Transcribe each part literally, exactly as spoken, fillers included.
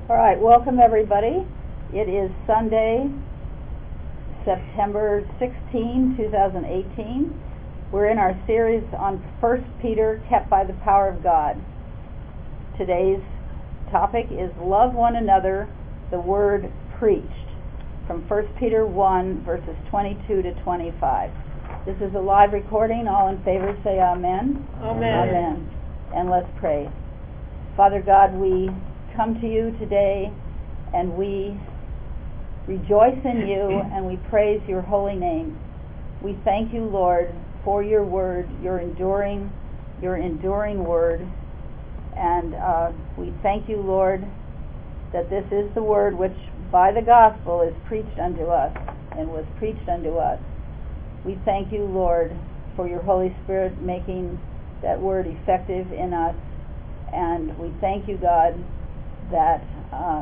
All right, welcome everybody. It is Sunday, September sixteenth, twenty eighteen. We're in our series on First Peter, kept by the power of God. Today's topic is love one another, the word preached, from First Peter one, verses twenty-two to twenty-five. This is a live recording. All in favor say amen. Amen. Amen. And let's pray. Father God, we come to you today and we rejoice in you and we praise your holy name. We thank you, Lord, for your word, your enduring, your enduring word. And uh, we thank you, Lord, that this is the word which by the gospel is preached unto us and was preached unto us. We thank you, Lord, for your Holy Spirit making that word effective in us. And we thank you, God, that uh,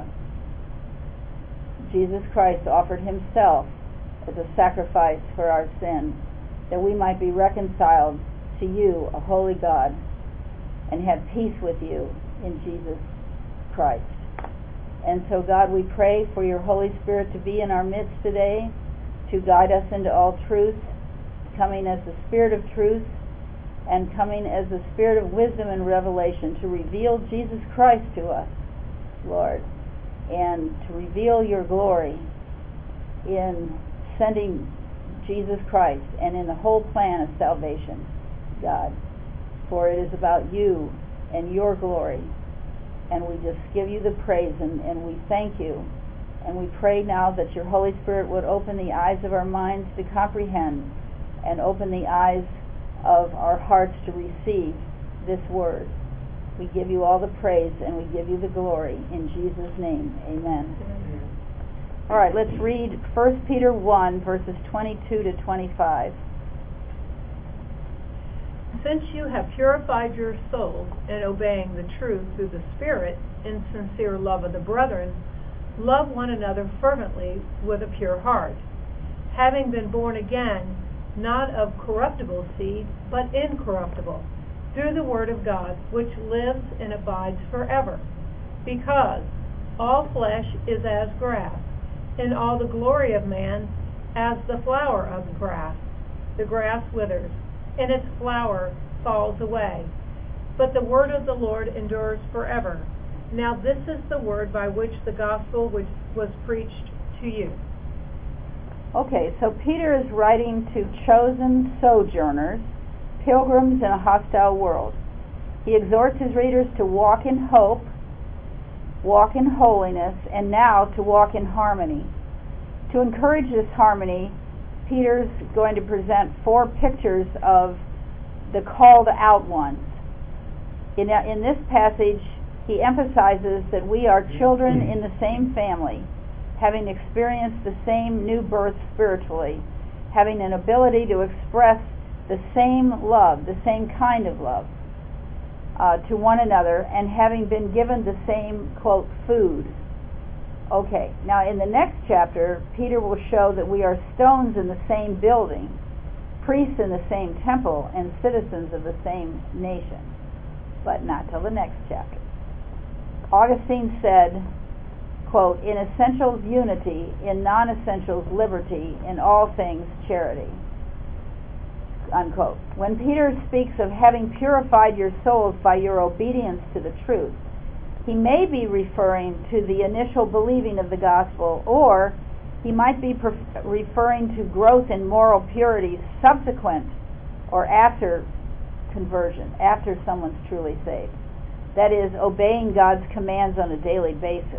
Jesus Christ offered himself as a sacrifice for our sins, that we might be reconciled to you, a holy God, and have peace with you in Jesus Christ. And so, God, we pray for your Holy Spirit to be in our midst today, to guide us into all truth, coming as the Spirit of truth, and coming as the Spirit of wisdom and revelation to reveal Jesus Christ to us, Lord, and to reveal your glory in sending Jesus Christ and in the whole plan of salvation, God. For it is about you and your glory, and we just give you the praise and, and we thank you. And we pray now that your Holy Spirit would open the eyes of our minds to comprehend and open the eyes of our hearts to receive this word. We give you all the praise and we give you the glory. In Jesus' name, amen. Amen. All right, let's read First Peter one, verses twenty-two to twenty-five. Since you have purified your souls in obeying the truth through the Spirit in sincere love of the brethren, love one another fervently with a pure heart, having been born again, not of corruptible seed, but incorruptible, through the word of God, which lives and abides forever. Because all flesh is as grass, and all the glory of man as the flower of the grass. The grass withers, and its flower falls away, but the word of the Lord endures forever. Now this is the word by which the gospel which was preached to you. Okay, so Peter is writing to chosen sojourners, pilgrims in a hostile world. He exhorts his readers to walk in hope, walk in holiness, and now to walk in harmony. To encourage this harmony, Peter's going to present four pictures of the called out ones. In, in this passage, he emphasizes that we are children in the same family, having experienced the same new birth spiritually, having an ability to express the same love, the same kind of love uh, to one another, and having been given the same, quote, food. Okay, now in the next chapter, Peter will show that we are stones in the same building, priests in the same temple, and citizens of the same nation. But not till the next chapter. Augustine said, quote, in essentials unity, in non-essentials liberty, in all things charity, unquote. When Peter speaks of having purified your souls by your obedience to the truth, he may be referring to the initial believing of the gospel, or he might be pre- referring to growth in moral purity subsequent or after conversion, after someone's truly saved. That is, obeying God's commands on a daily basis.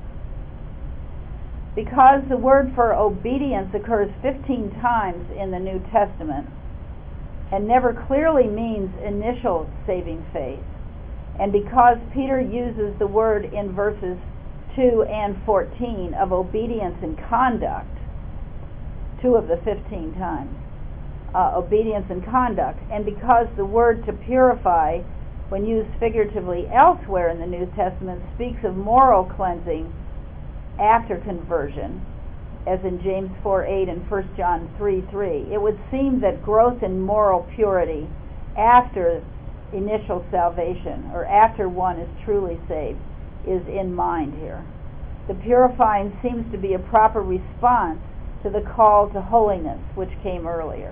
Because the word for obedience occurs fifteen times in the New Testament and never clearly means initial saving faith, and because Peter uses the word in verses two and fourteen of obedience and conduct, two of the fifteen times, uh, obedience and conduct, and because the word to purify, when used figuratively elsewhere in the New Testament, speaks of moral cleansing after conversion, as in James four eight and First John three three, it would seem that growth in moral purity after initial salvation, or after one is truly saved, is in mind here. the purifying seems to be a proper response to the call to holiness, which came earlier.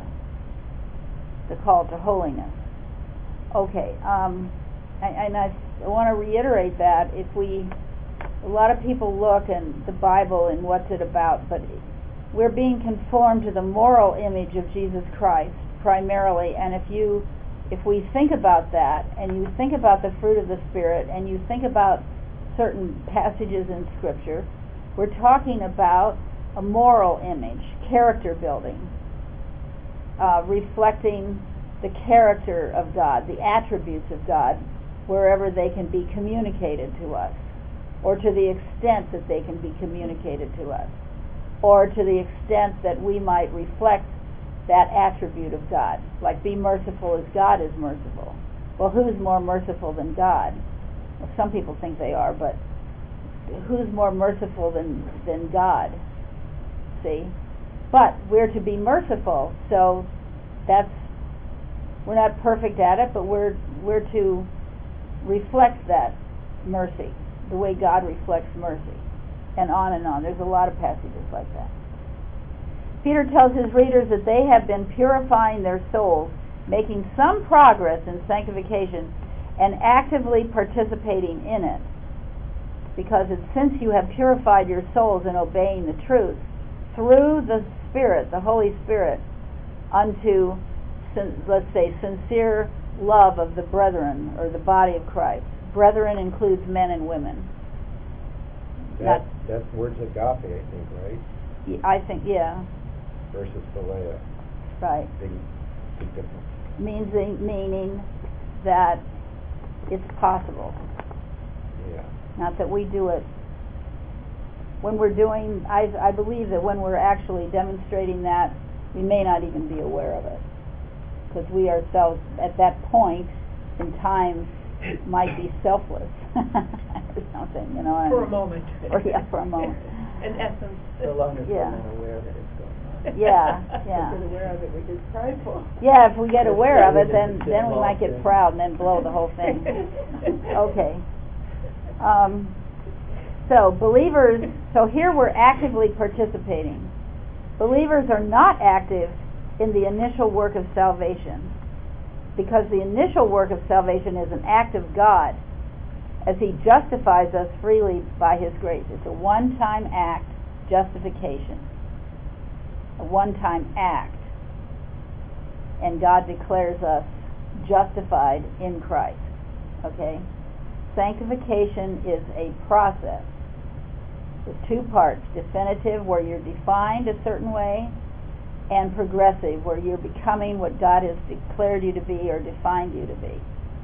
The call to holiness. Okay, um, and I, I want to reiterate that if we, a lot of people look in the Bible and what's it about, but we're being conformed to the moral image of Jesus Christ primarily, and if you, if we think about that, and you think about the fruit of the Spirit, and you think about certain passages in Scripture, we're talking about a moral image, character building, uh, reflecting the character of God, the attributes of God, wherever they can be communicated to us, or to the extent that they can be communicated to us, or to the extent that we might reflect that attribute of God, like be merciful as God is merciful. Well, who's more merciful than God? Well, some people think they are, but who's more merciful than, than God? See? But we're to be merciful, so that's, we're not perfect at it, but we're we're to reflect that mercy, the way God reflects mercy, and on and on. There's a lot of passages like that. Peter tells his readers that they have been purifying their souls, making some progress in sanctification, and actively participating in it. Because it's since you have purified your souls in obeying the truth, through the Spirit, the Holy Spirit, unto, let's say, sincere love of the brethren, or the body of Christ. Brethren includes men and women. That, that's words agape, I think, right? I think, yeah. Versus philea. Right. Big, big difference. Means meaning that it's possible. Yeah. Not that we do it. When we're doing, I, I believe that when we're actually demonstrating that, we may not even be aware of it. Because we ourselves, at that point in time, might be selfless or something, you know. For a moment. Or, yeah, for a moment. In essence. So long as yeah. we're not aware that it's going on. Yeah, yeah. If we're aware of it, we're just prideful. Yeah, if we get aware of it, then, Just then we might get in. proud and then blow the whole thing. Okay. Um, so, believers, so here we're actively participating. Believers are not active in the initial work of salvation, because the initial work of salvation is an act of God as He justifies us freely by His grace. It's a one-time act, justification. A one-time act. And God declares us justified in Christ. Okay? Sanctification is a process with two parts: definitive, where you're defined a certain way, and progressive, where you're becoming what God has declared you to be or defined you to be.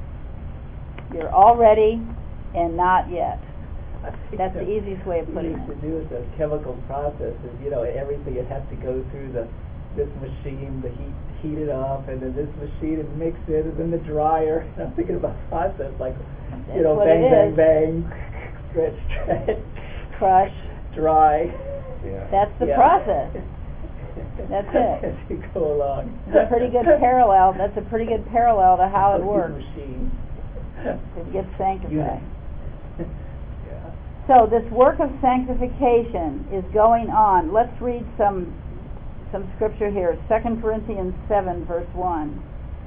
You're already and not yet. That's the easiest way of putting it. What used to do with those chemical processes, you know, everything it has to go through the this machine, the heat heat it up, and then this machine and mix it, and then the dryer. And I'm thinking about process like, That's you know, what bang, it bang, is. bang, stretch, stretch, Crush. dry. Yeah. That's the Yeah. process. That's it. As you go along. It's a pretty good parallel. That's a pretty good parallel to how it These works. machines. To get sanctified. Unit. Yeah. So this work of sanctification is going on. Let's read some some scripture here. Second Corinthians seven, verse one.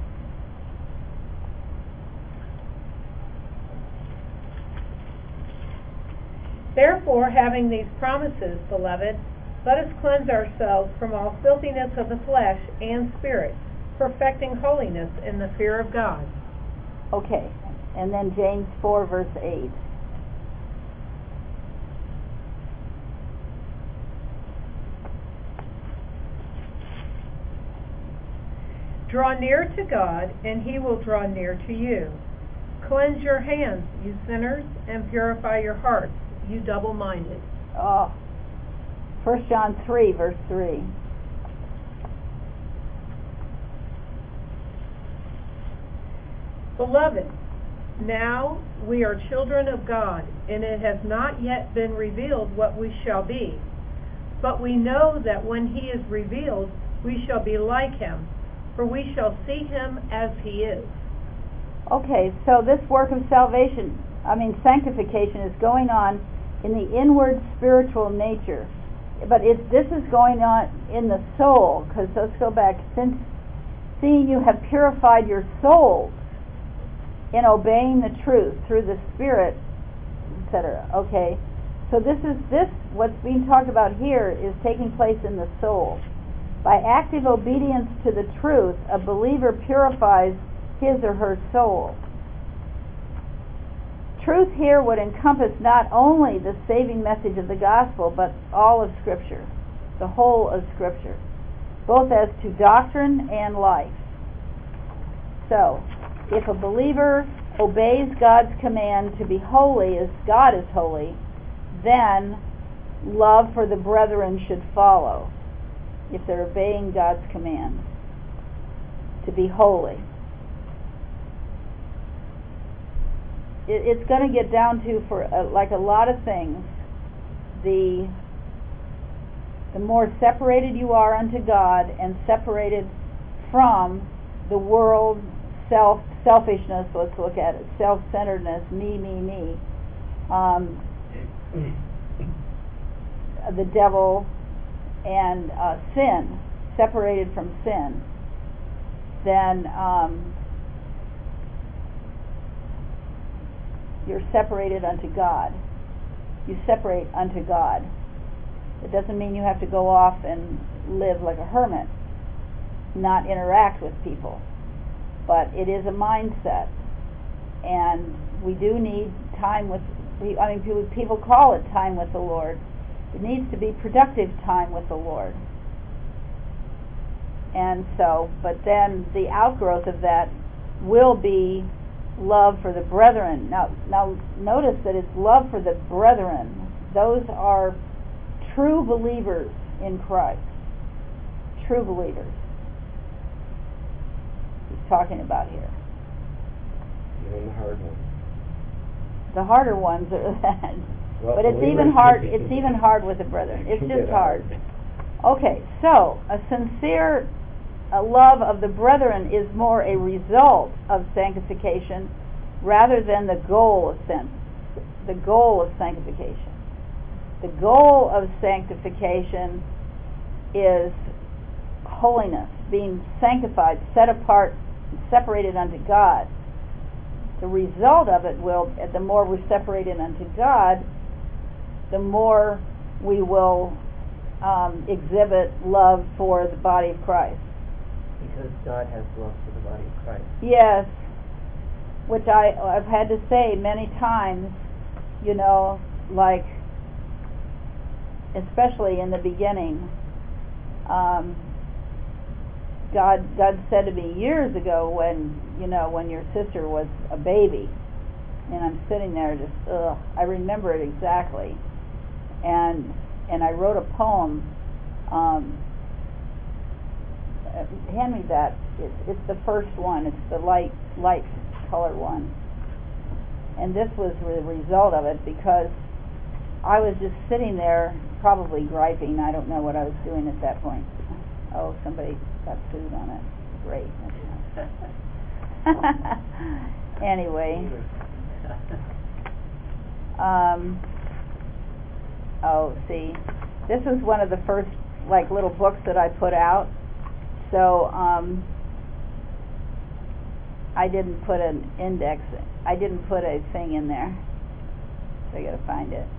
Therefore, having these promises, beloved, let us cleanse ourselves from all filthiness of the flesh and spirit, perfecting holiness in the fear of God. Okay. And then James four, verse eight. Draw near to God, and He will draw near to you. Cleanse your hands, you sinners, and purify your hearts, you double-minded. Oh. First John three, verse three. Beloved, now we are children of God, and it has not yet been revealed what we shall be. But we know that when He is revealed, we shall be like Him, for we shall see Him as He is. Okay, so this work of salvation, I mean sanctification, is going on in the inward spiritual nature. But it's, this is going on in the soul, because let's go back. Since seeing you have purified your souls in obeying the truth through the Spirit, et cetera. Okay, so this is this what's being talked about here is taking place in the soul. By active obedience to the truth, a believer purifies his or her soul. Truth here would encompass not only the saving message of the gospel, but all of Scripture, the whole of Scripture, both as to doctrine and life. So, if a believer obeys God's command to be holy as God is holy, then love for the brethren should follow, if they're obeying God's command to be holy. It, it's going to get down to, for uh, like a lot of things, the the more separated you are unto God and separated from the world, self selfishness, let's look at it, self-centeredness, me, me, me, um, the devil, and uh, sin, separated from sin, then um, you're separated unto God. You separate unto God. It doesn't mean you have to go off and live like a hermit, not interact with people, but it is a mindset, and we do need time with, I mean, people, people call it time with the Lord. It needs to be productive time with the Lord. And so, but then the outgrowth of that will be love for the brethren. Now, now notice that it's love for the brethren. Those are true believers in Christ. True believers. He's talking about here. Even the hard ones. The harder ones are that. Well, but it's even hard. It's even hard with the brethren. It's just hard. Okay, so a sincere a love of the brethren is more a result of sanctification rather than the goal of sen- the goal of sanctification. The goal of sanctification is holiness, being sanctified, set apart, separated unto God. The result of it will, the more we're separated unto God, the more we will um, exhibit love for the body of Christ. Because God has love for the body of Christ. Yes, which I, I've had to say many times, you know, like, especially in the beginning, um, God, God said to me years ago when, you know, when your sister was a baby, and I'm sitting there just, ugh, I remember it exactly, and and I wrote a poem. Um, hand me that. It's it's the first one. It's the light light color one, and this was the result of it because I was just sitting there, probably griping. I don't know what I was doing at that point. Oh, somebody got food on it. Great. Anyway. Um, oh, see, this was one of the first like little books that I put out. So um, I didn't put an index. I didn't put a thing in there. So I got to find it.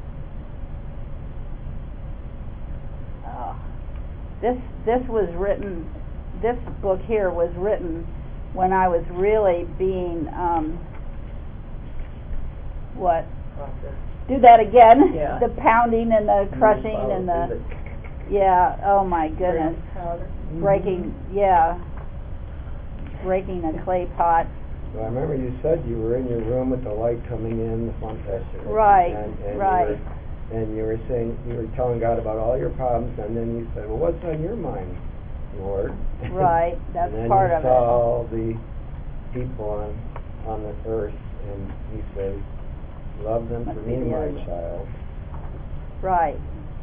Oh. This this was written. This book here was written when I was really being um, what? Process. Do that again. Yeah. The pounding and the crushing and the yeah. Oh my goodness. Breaking. Yeah. Breaking a clay pot. Well, I remember you said you were in your room with the light coming in, the front vestry. Right. And, and right. You were, and you were saying you were telling God about all your problems, and then you said, "Well, what's on your mind, Lord?" Right. That's and then part you of saw it. all the people on on this earth, and He says, "Love them Must for be me, the my other one. child." Right.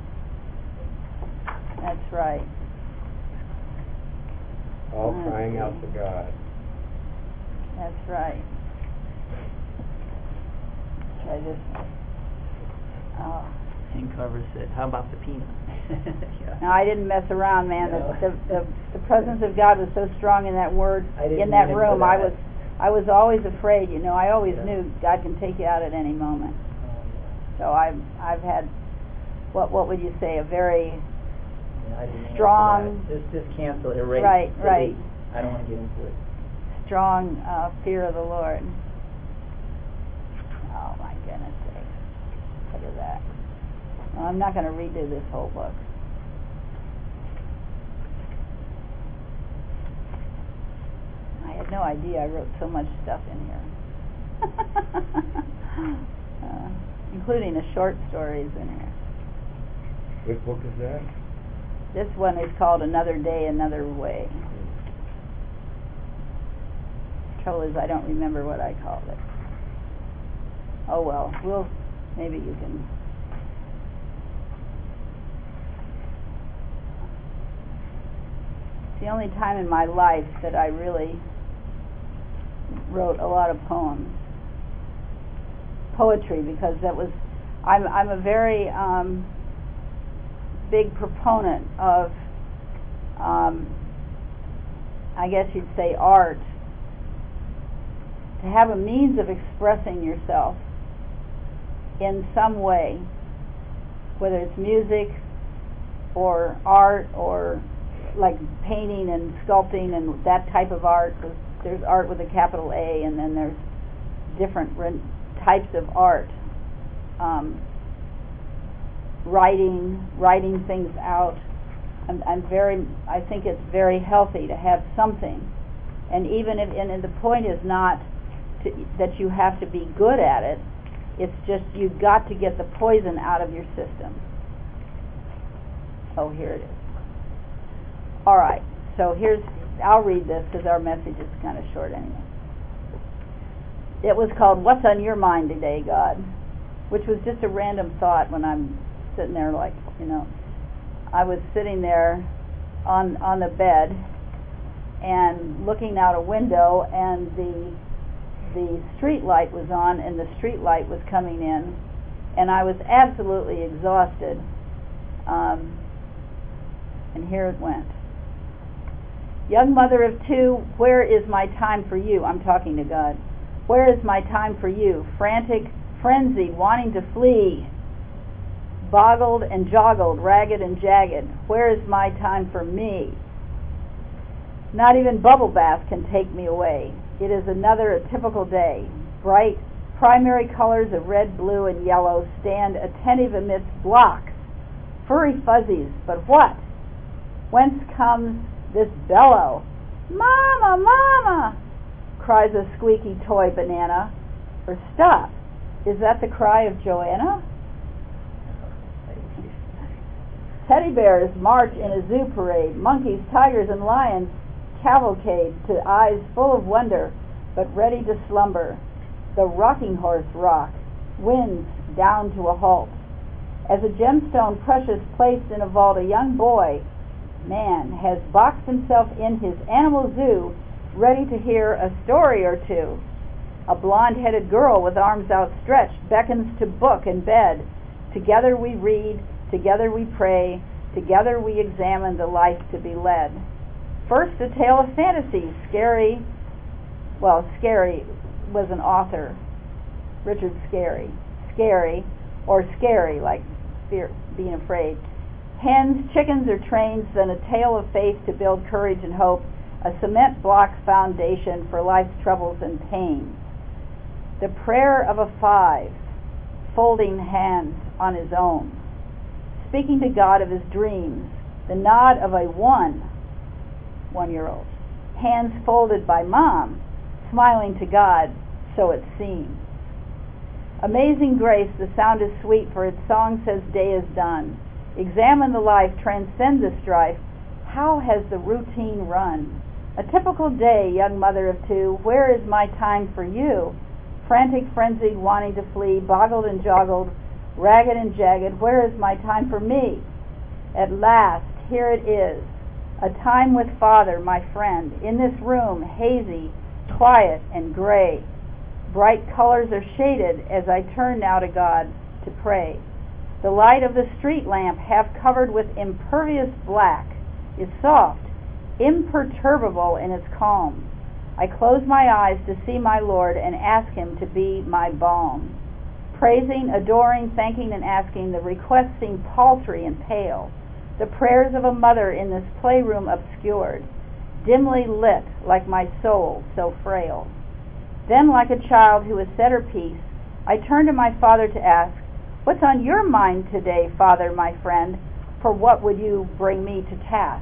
That's right. All Let's crying see. out to God. That's right. I just, Oh. And Carver said, "How about the peanut?" Yeah. No, I didn't mess around, man. No. The, the, the the presence of God was so strong in that word, I didn't in that mean it room. for I that. was, I was always afraid. You know, I always Yeah. knew God can take you out at any moment. Oh, yeah. So I've, I've had, what, what would you say, a very Yeah, I didn't mean it for strong, that. Just, just cancel, erase. Right, delete. right. I don't want to get into it. strong uh, fear of the Lord. Oh my goodness sakes! Look at that. Well, I'm not going to redo this whole book. I had no idea I wrote so much stuff in here, uh, including the short stories in here. What book is that? This one is called Another Day, Another Way. Trouble is, I don't remember what I called it. Oh well, we'll maybe you can. It's the only time in my life that I really wrote a lot of poems, poetry, because that was. I'm I'm a very um, big proponent of, um, I guess you'd say, art. To have a means of expressing yourself in some way, whether it's music or art or like painting and sculpting and that type of art. There's art with a capital A, and then there's different types of art. Um, writing, writing things out. I'm, I'm very. I think it's very healthy to have something, and even if, and, and the point is not to, that you have to be good at it. It's just you've got to get the poison out of your system. Oh, here it is. All right. So here's. I'll read this because our message is kind of short anyway. It was called "What's on Your Mind Today, God?" which was just a random thought when I'm sitting there, like, you know, I was sitting there on on the bed and looking out a window, and the the street light was on, and the street light was coming in, and I was absolutely exhausted. Um, and here it went. Young mother of two, where is my time for you? I'm talking to God. Where is my time for you? Frantic, frenzied, wanting to flee. Boggled and joggled, ragged and jagged. Where is my time for me? Not even bubble bath can take me away. It is another a typical day. Bright primary colors of red, blue, and yellow stand attentive amidst blocks. Furry fuzzies, but what? Whence comes this bellow? Mama, mama, cries a squeaky toy banana. Or stop, is that the cry of Joanna? Teddy bears march in a zoo parade. Monkeys, tigers, and lions cavalcade to eyes full of wonder, but ready to slumber. The rocking horse rock winds down to a halt. As a gemstone precious placed in a vault, a young boy, man, has boxed himself in his animal zoo, ready to hear a story or two. A blonde-headed girl with arms outstretched beckons to book and bed. Together we read, together we pray, together we examine the life to be led. First, a tale of fantasy. Scary, well, Scary was an author, Richard Scarry. Scary, or scary, like fear, being afraid. Hens, chickens, or trains, then a tale of faith to build courage and hope, a cement block foundation for life's troubles and pains. The prayer of a five, folding hands on his own, speaking to God of his dreams. The nod of a one, one-year-old, hands folded by mom, smiling to God, so it seems. Amazing grace, the sound is sweet, for its song says day is done. Examine the life, transcend the strife. How has the routine run? A typical day, young mother of two, where is my time for you? Frantic, frenzied, wanting to flee, boggled and joggled, ragged and jagged, where is my time for me? At last, here it is, a time with Father, my friend, in this room, hazy, quiet, and gray. Bright colors are shaded as I turn now to God to pray. The light of the street lamp, half covered with impervious black, is soft, imperturbable in its calm. I close my eyes to see my Lord and ask him to be my balm. Praising, adoring, thanking, and asking, the requests seem paltry and pale. The prayers of a mother in this playroom obscured, dimly lit like my soul so frail. Then, like a child who has said her piece, I turn to my Father to ask, "What's on your mind today, Father, my friend? For what would you bring me to task?"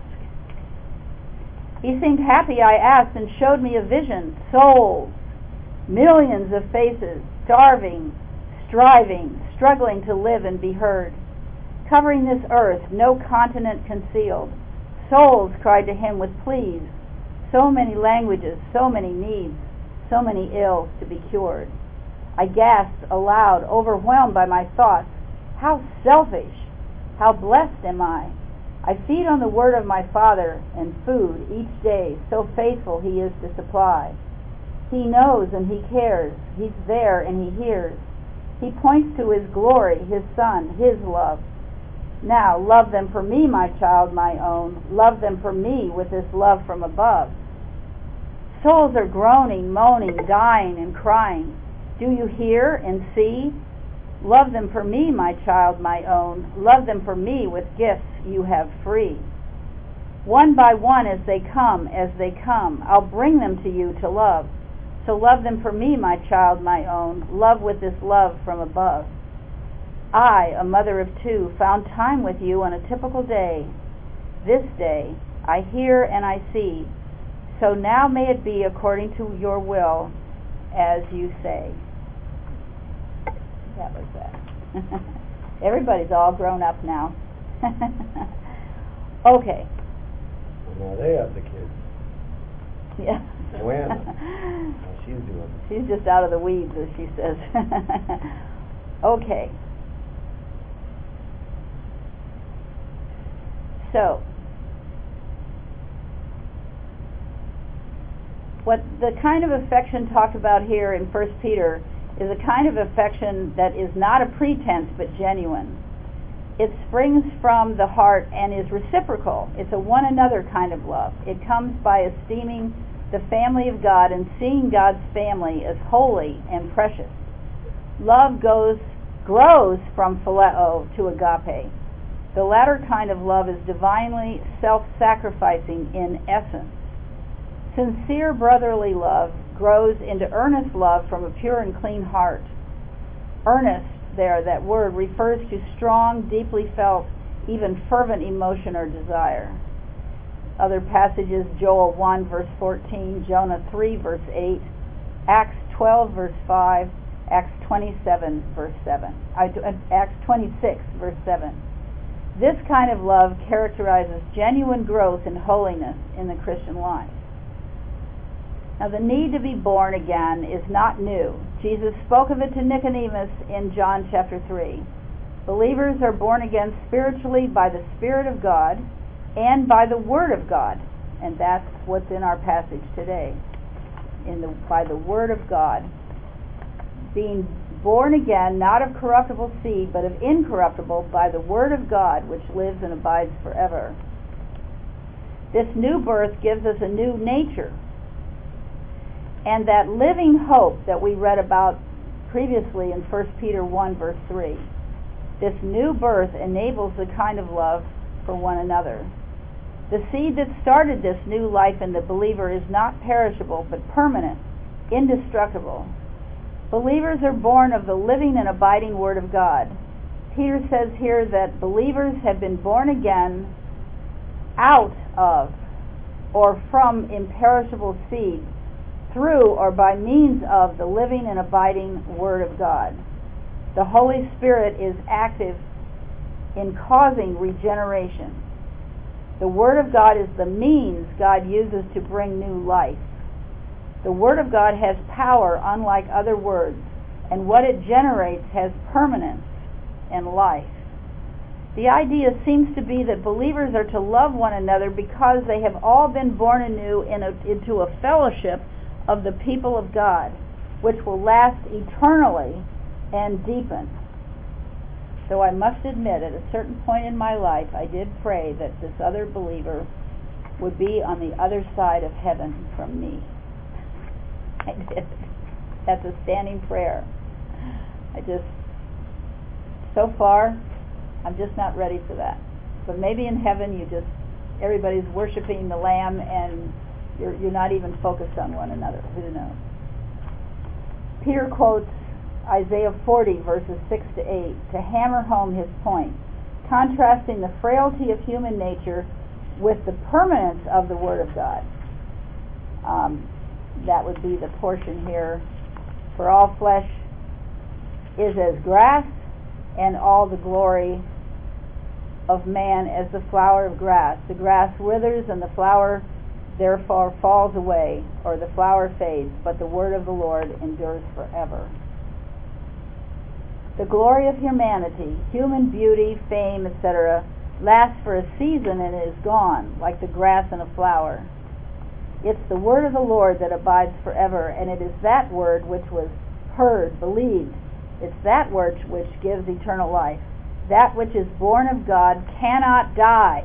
He seemed happy, I asked, and showed me a vision. Souls, millions of faces, starving, striving, struggling to live and be heard. Covering this earth, no continent concealed. Souls cried to him with pleas. So many languages, so many needs, so many ills to be cured. I gasped aloud, overwhelmed by my thoughts. How selfish! How blessed am I! I feed on the word of my Father and food each day, so faithful he is to supply. He knows and he cares. He's there and he hears. He points to his glory, his Son, his love. Now love them for me, my child, my own. Love them for me with this love from above. Souls are groaning, moaning, dying, and crying. Do you hear and see? Love them for me, my child, my own. Love them for me with gifts you have free. One by one as they come, as they come, I'll bring them to you to love. So love them for me, my child, my own. Love with this love from above. I, a mother of two, found time with you on a typical day. This day, I hear and I see. So now may it be according to your will, as you say. That was that. Everybody's all grown up now. Okay. Well, now they have the kids. Yeah. Joanna. How she's doing. She's just out of the weeds, as she says. Okay. So, what the kind of affection talked about here in First Peter is a kind of affection that is not a pretense but genuine. It springs from the heart and is reciprocal. It's a one another kind of love. It comes by esteeming the family of God and seeing God's family as holy and precious. Love goes grows from phileo to agape. The latter kind of love is divinely self-sacrificing in essence. Sincere brotherly love grows into earnest love from a pure and clean heart. Earnest, there, that word, refers to strong, deeply felt, even fervent emotion or desire. Other passages, Joel one, verse fourteen, Jonah three, verse eight, Acts twelve, verse five, Acts twenty-seven, verse seven, Acts twenty-six, verse seven. This kind of love characterizes genuine growth in holiness in the Christian life. Now, the need to be born again is not new. Jesus spoke of it to Nicodemus in John chapter three. Believers are born again spiritually by the Spirit of God and by the Word of God. And that's what's in our passage today. In the, by the Word of God. Being born again, not of corruptible seed, but of incorruptible, by the Word of God, which lives and abides forever. This new birth gives us a new nature. And that living hope that we read about previously in First Peter one, verse three. This new birth enables the kind of love for one another. The seed that started this new life in the believer is not perishable, but permanent, indestructible. Believers are born of the living and abiding Word of God. Peter says here that believers have been born again out of or from imperishable seed, through or by means of the living and abiding Word of God. The Holy Spirit is active in causing regeneration. The Word of God is the means God uses to bring new life. The Word of God has power unlike other words, and what it generates has permanence and life. The idea seems to be that believers are to love one another because they have all been born anew in a, into a fellowship of the people of God, which will last eternally and deepen. though I must admit at a certain point in my life I did pray that this other believer would be on the other side of heaven from me. I did. That's a standing prayer. I just, so far, I'm just not ready for that. But maybe in heaven you just, everybody's worshiping the Lamb and you're, you're not even focused on one another. Who knows? Peter quotes Isaiah forty, verses six to eight, to hammer home his point, contrasting the frailty of human nature with the permanence of the Word of God. Um, that would be the portion here. For all flesh is as grass, and all the glory of man as the flower of grass. The grass withers, and the flower therefore falls away, or the flower fades, but the word of the Lord endures forever. The glory of humanity, human beauty, fame, et cetera, lasts for a season and is gone, like the grass and a flower. It's the word of the Lord that abides forever, and it is that word which was heard, believed. It's that word which gives eternal life. That which is born of God cannot die.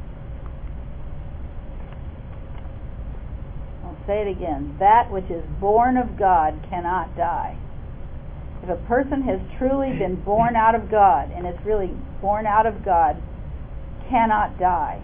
I'll say it again. That which is born of God cannot die. If a person has truly been born out of God, and it's really born out of God, cannot die.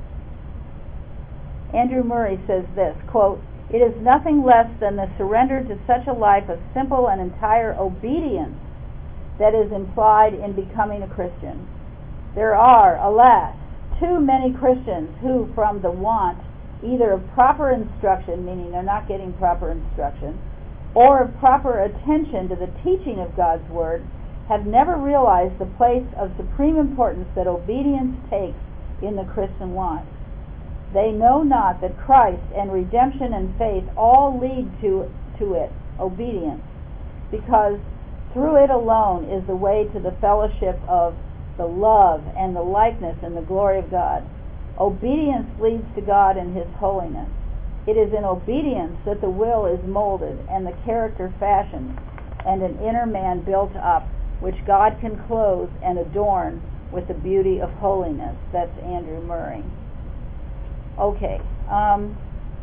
Andrew Murray says this, quote, "It is nothing less than the surrender to such a life of simple and entire obedience that is implied in becoming a Christian. There are, alas, too many Christians who, from the want either of proper instruction, meaning they're not getting proper instruction, or of proper attention to the teaching of God's Word, have never realized the place of supreme importance that obedience takes in the Christian life. They know not that Christ and redemption and faith all lead to, to it, obedience, because through it alone is the way to the fellowship of the love and the likeness and the glory of God. Obedience leads to God and His holiness. It is in obedience that the will is molded and the character fashioned and an inner man built up, which God can clothe and adorn with the beauty of holiness." That's Andrew Murray. Okay. Um,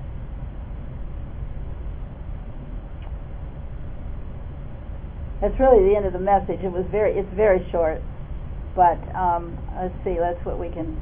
that's really the end of the message. It was very, it's very short, but um, let's see. That's what we can.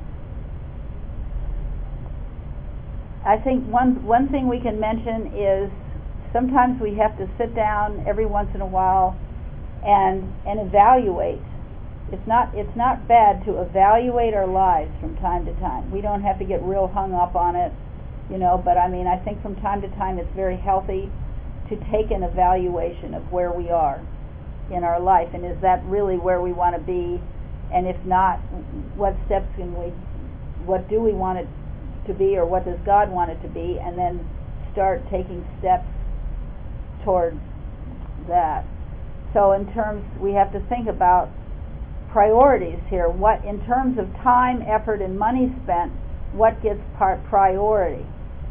I think one one thing we can mention is sometimes we have to sit down every once in a while and and evaluate. It's not it's not bad to evaluate our lives from time to time. We don't have to get real hung up on it, you know, but I mean I think from time to time it's very healthy to take an evaluation of where we are in our life, and is that really where we want to be, and if not, what steps can we what do we want it to be, or what does God want it to be, and then start taking steps toward that. So in terms, we have to think about priorities here. What, in terms of time, effort, and money spent, what gets part priority?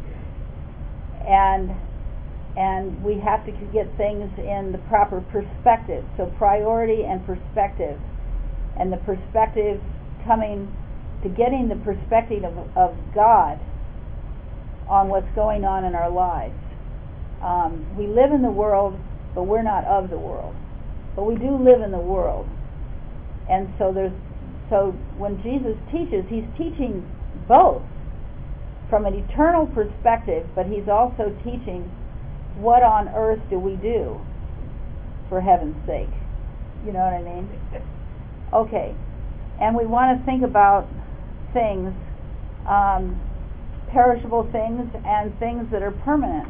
And and we have to get things in the proper perspective. So priority and perspective, and the perspective coming to getting the perspective of, of God on what's going on in our lives. Um, we live in the world, but we're not of the world. But we do live in the world. And so there's so when Jesus teaches, He's teaching both from an eternal perspective, but He's also teaching what on earth do we do for heaven's sake. You know what I mean? Okay. And we want to think about things, um, perishable things and things that are permanent.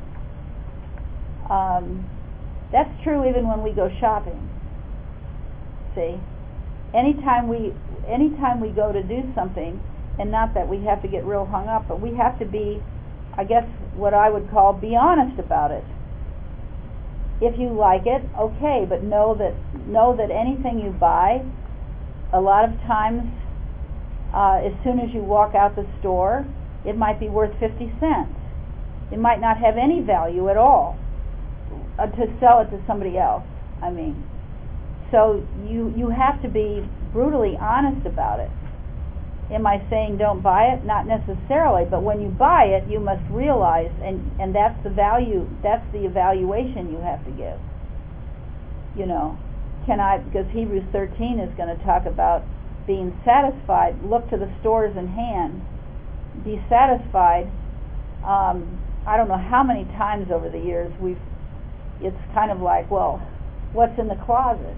Um, that's true even when we go shopping. See? Anytime we anytime we go to do something, and not that we have to get real hung up, but we have to be, I guess what I would call, be honest about it. If you like it, okay, but know that know that anything you buy, a lot of times, uh, as soon as you walk out the store, it might be worth fifty cents. It might not have any value at all uh, to sell it to somebody else. I mean, so you you have to be brutally honest about it. Am I saying don't buy it? Not necessarily, but when you buy it, you must realize, and, and that's the value, that's the evaluation you have to give. You know, can I, because Hebrews thirteen is going to talk about being satisfied. Look to the stores in hand. Be satisfied. Um, I don't know how many times over the years we've, it's kind of like, well, what's in the closet?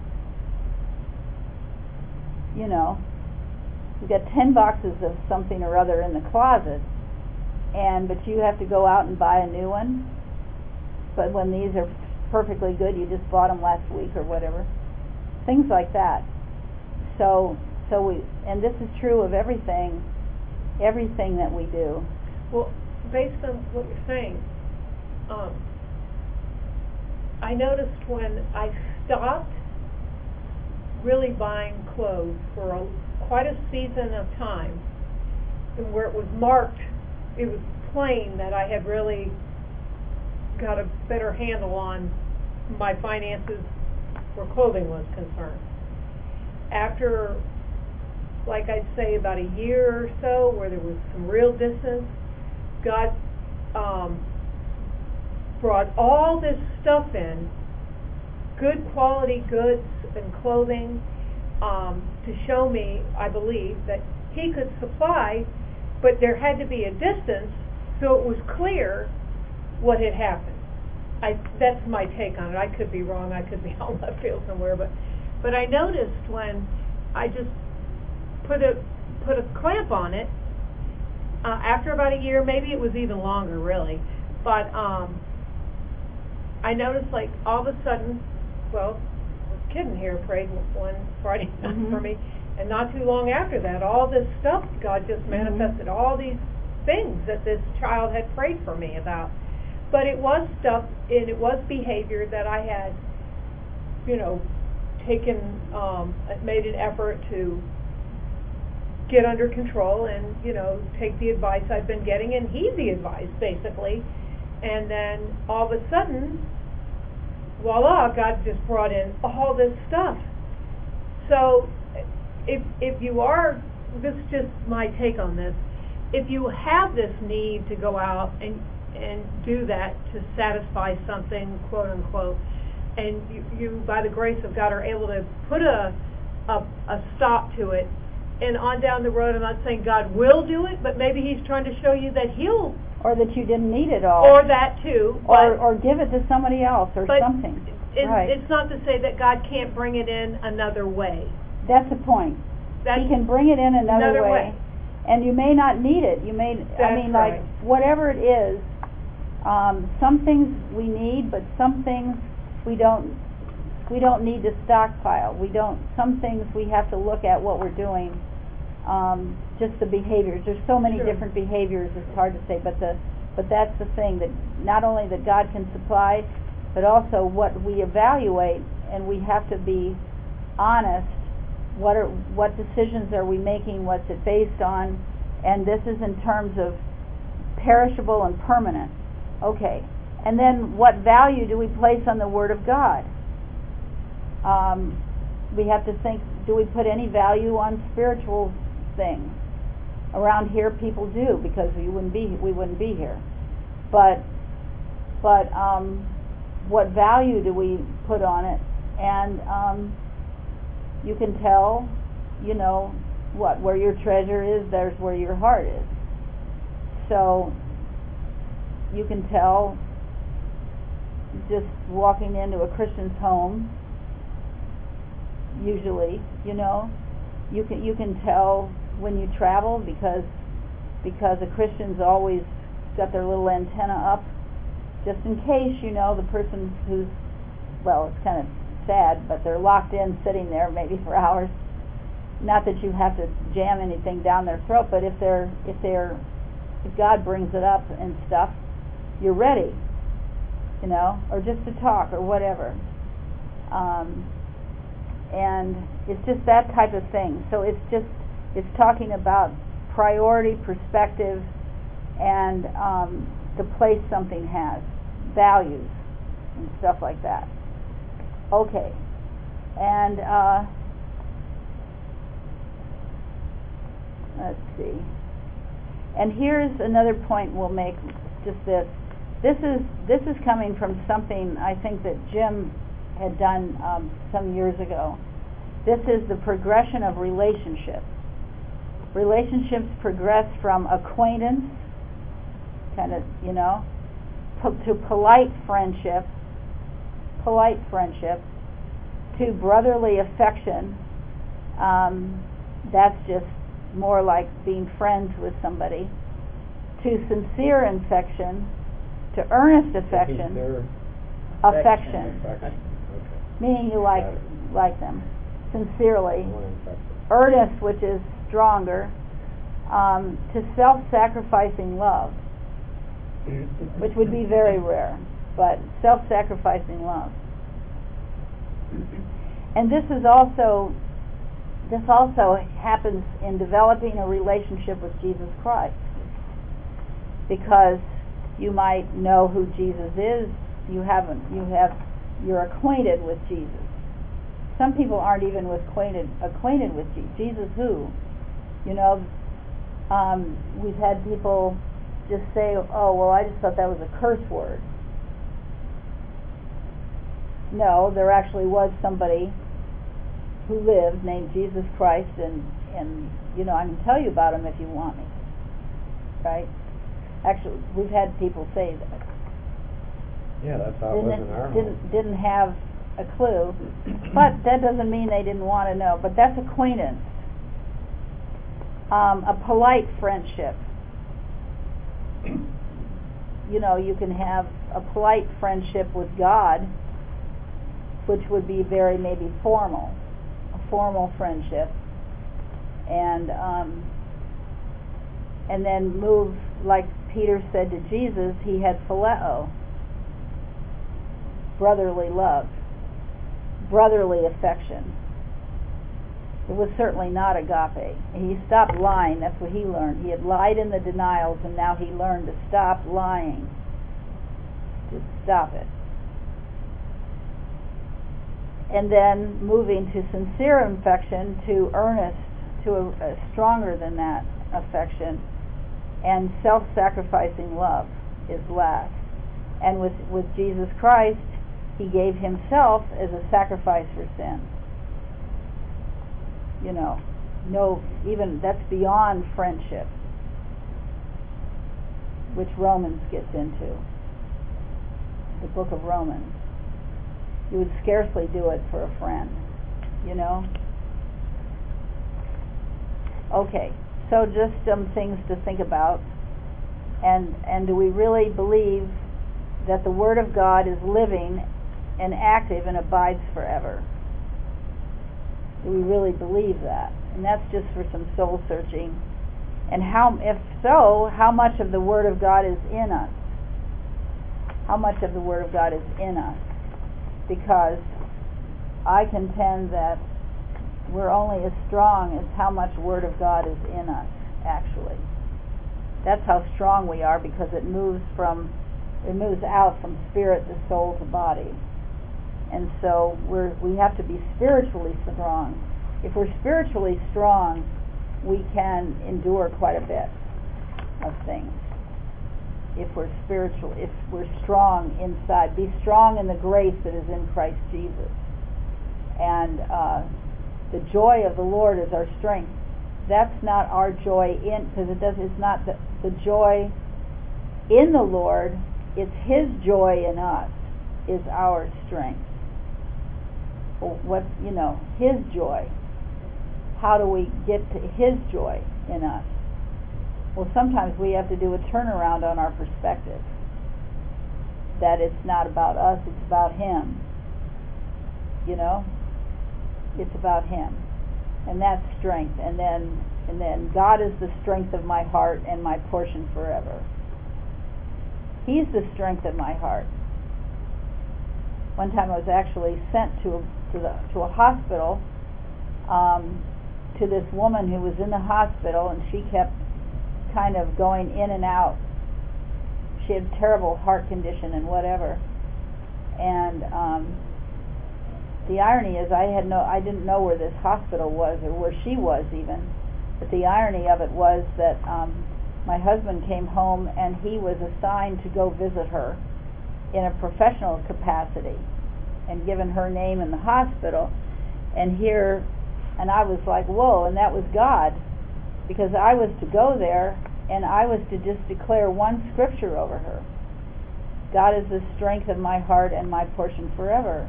You know, you've got ten boxes of something or other in the closet, and but you have to go out and buy a new one. But when these are perfectly good, you just bought them last week or whatever. Things like that. So, so we, and this is true of everything, everything that we do. Well, based on what you're saying, um, I noticed when I stopped really buying clothes for a, quite a season of time, and where it was marked, it was plain that I had really got a better handle on my finances where clothing was concerned. After, like I'd say, about a year or so where there was some real distance, God um, brought all this stuff in, good quality goods and clothing, um, to show me, I believe, that He could supply, but there had to be a distance so it was clear what had happened. I, that's my take on it. I could be wrong. I could be on left field somewhere, but but I noticed when I just put a put a clamp on it, uh, after about a year, maybe it was even longer, really, but um, I noticed, like, all of a sudden, well, this kid in here prayed one Friday night mm-hmm. for me, and not too long after that, all this stuff, God just manifested, mm-hmm. all these things that this child had prayed for me about. But it was stuff, and it was behavior that I had, you know, taken, um, made an effort to get under control and, you know, take the advice I'd been getting and heed the advice, basically. And then all of a sudden, voila, God just brought in all this stuff. So if if you are, this is just my take on this, if you have this need to go out and and do that to satisfy something, quote unquote, and you, you by the grace of God are able to put a, a a stop to it, and on down the road, I'm not saying God will do it, but maybe He's trying to show you that He'll, or that you didn't need it all, or that too, or or give it to somebody else, or but something. It, right. It's not to say that God can't bring it in another way. That's the point. That's He can bring it in another, another way, way, and you may not need it. You may, That's I mean, right. like whatever it is. Um, some things we need, but some things we don't. We don't need to stockpile. We don't. Some things we have to look at what we're doing. Um, just the behaviors. There's so many sure. different behaviors. It's hard to say, but the but that's the thing, that not only that God can supply, but also what we evaluate, and we have to be honest. What are what decisions are we making? What's it based on? And this is in terms of perishable and permanent. Okay, and then what value do we place on the Word of God? Um, we have to think, do we put any value on spiritual things? Around here people do, because we wouldn't be we wouldn't be here. But but um, what value do we put on it? And um, you can tell, you know, what, where your treasure is, there's where your heart is. So you can tell just walking into a Christian's home, usually, you know, you can you can tell when you travel, because because a Christian's always got their little antenna up, just in case, you know, the person who's, well, it's kind of sad, but they're locked in, sitting there maybe for hours. Not that you have to jam anything down their throat, but if they're if they're if God brings it up and stuff, you're ready, you know, or just to talk or whatever. Um, and it's just that type of thing. So it's just, it's talking about priority, perspective, and um, the place something has, values, and stuff like that. Okay. And uh, let's see. And here's another point we'll make, just this. This is this is coming from something I think that Jim had done um, some years ago. This is the progression of relationships. Relationships progress from acquaintance, kind of, you know, po- to polite friendship, polite friendship, to brotherly affection. Um, that's just more like being friends with somebody. To sincere affection, to earnest affection, Sincere affection, affection. Okay. meaning you like Got it. like them sincerely. I want to affect it. Earnest, which is stronger. Um, to self-sacrificing love, which would be very rare, but self-sacrificing love. And this is also this also happens in developing a relationship with Jesus Christ, because you might know who Jesus is. You haven't. You have. You're acquainted with Jesus. Some people aren't even acquainted acquainted with Jesus. Jesus who? You know. Um, we've had people just say, "Oh, well, I just thought that was a curse word." No, there actually was somebody who lived named Jesus Christ, and and you know, I can tell you about him if you want me. Right? Actually, we've had people say that. Yeah, that's how it was in our home. Didn't didn't have a clue, but that doesn't mean they didn't want to know. But that's acquaintance. Um, a polite friendship. You know, you can have a polite friendship with God, which would be very maybe formal, a formal friendship, and um, and then move, like Peter said to Jesus, he had phileo, brotherly love, brotherly affection. It was certainly not agape. He stopped lying. That's what he learned. He had lied in the denials, and now he learned to stop lying. To stop it. And then moving to sincere affection, to earnest, to a, a stronger than that affection, and self-sacrificing love is last. And with, with Jesus Christ, he gave himself as a sacrifice for sin. You know, no, even that's beyond friendship, which Romans gets into, the book of Romans. You would scarcely do it for a friend, you know. Okay, so just some things to think about. And and do we really believe that the Word of God is living and active and abides forever? Do we really believe that? And that's just for some soul searching. And how, if so, how much of the Word of God is in us? How much of the Word of God is in us? Because I contend that we're only as strong as how much Word of God is in us, actually. That's how strong we are, because it moves from, it moves out from spirit to soul to body. And so we're, we have to be spiritually strong. If we're spiritually strong, we can endure quite a bit of things. If we're spiritual, if we're strong inside, be strong in the grace that is in Christ Jesus. And uh, the joy of the Lord is our strength. That's not our joy in, because it does. It's not the, the joy in the Lord. It's His joy in us is our strength. What, you know, His joy. How do we get to His joy in us? Well, sometimes we have to do a turnaround on our perspective. That it's not about us, it's about Him. You know? It's about Him. And that's strength. And then and then God is the strength of my heart and my portion forever. He's the strength of my heart. One time I was actually sent to a, to the to a hospital um, to this woman who was in the hospital, and she kept kind of going in and out. She had terrible heart condition and whatever. And um, the irony is, I had no, I didn't know where this hospital was or where she was even. But the irony of it was that um, my husband came home and he was assigned to go visit her in a professional capacity and given her name in the hospital. And here, and I was like, whoa, and that was God, because I was to go there and I was to just declare one scripture over her. God is the strength of my heart and my portion forever.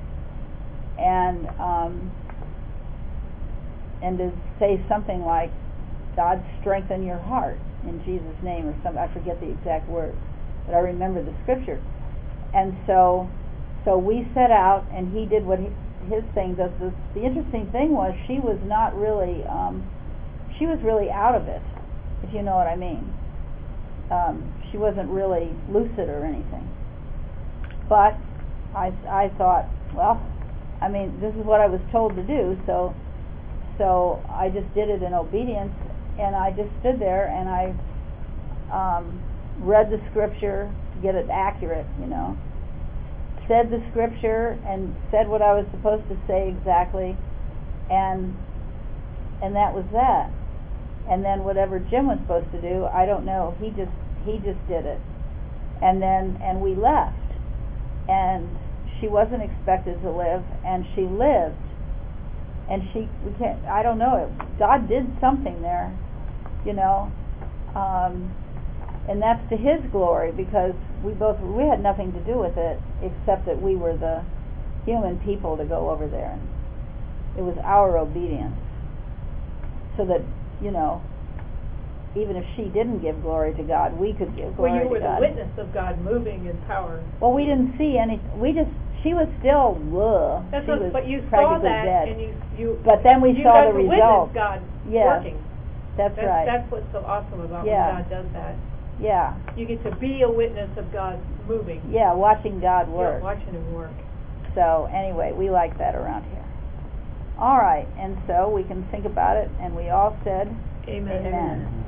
And um, and to say something like, God strengthen your heart in Jesus' name, or some, I forget the exact words, but I remember the scripture. And so so we set out, and he did what he, his thing. The, the, the interesting thing was she was not really, um, she was really out of it, if you know what I mean. Um, she wasn't really lucid or anything. But I, I thought, well, I mean, this is what I was told to do, so so I just did it in obedience, and I just stood there and I um, read the scripture to get it accurate, you know, said the scripture and said what I was supposed to say exactly, and and that was that. And then whatever Jim was supposed to do, I don't know, he just he just did it. And then and we left, and she wasn't expected to live, and she lived. And she, we can't, I don't know, God did something there, you know, um, and that's to His glory, because we both, we had nothing to do with it, except that we were the human people to go over there. And it was our obedience, so that, you know, even if she didn't give glory to God, we could give glory to God. Well, you were the witness of God moving in power. Well, we didn't see any, we just, she was still, ugh, That's she what, was but you saw practically that, dead. and you, you, But then we you saw got the to result. witness God Yes, working. that's, That's, right. that's what's so awesome about Yeah. when God does that. Yeah, You get to be a witness of God moving. yeah, watching God Yeah, work. watching Him work. So anyway, we like that around here. All right, and so we can think about it, and we all said, Amen. Amen.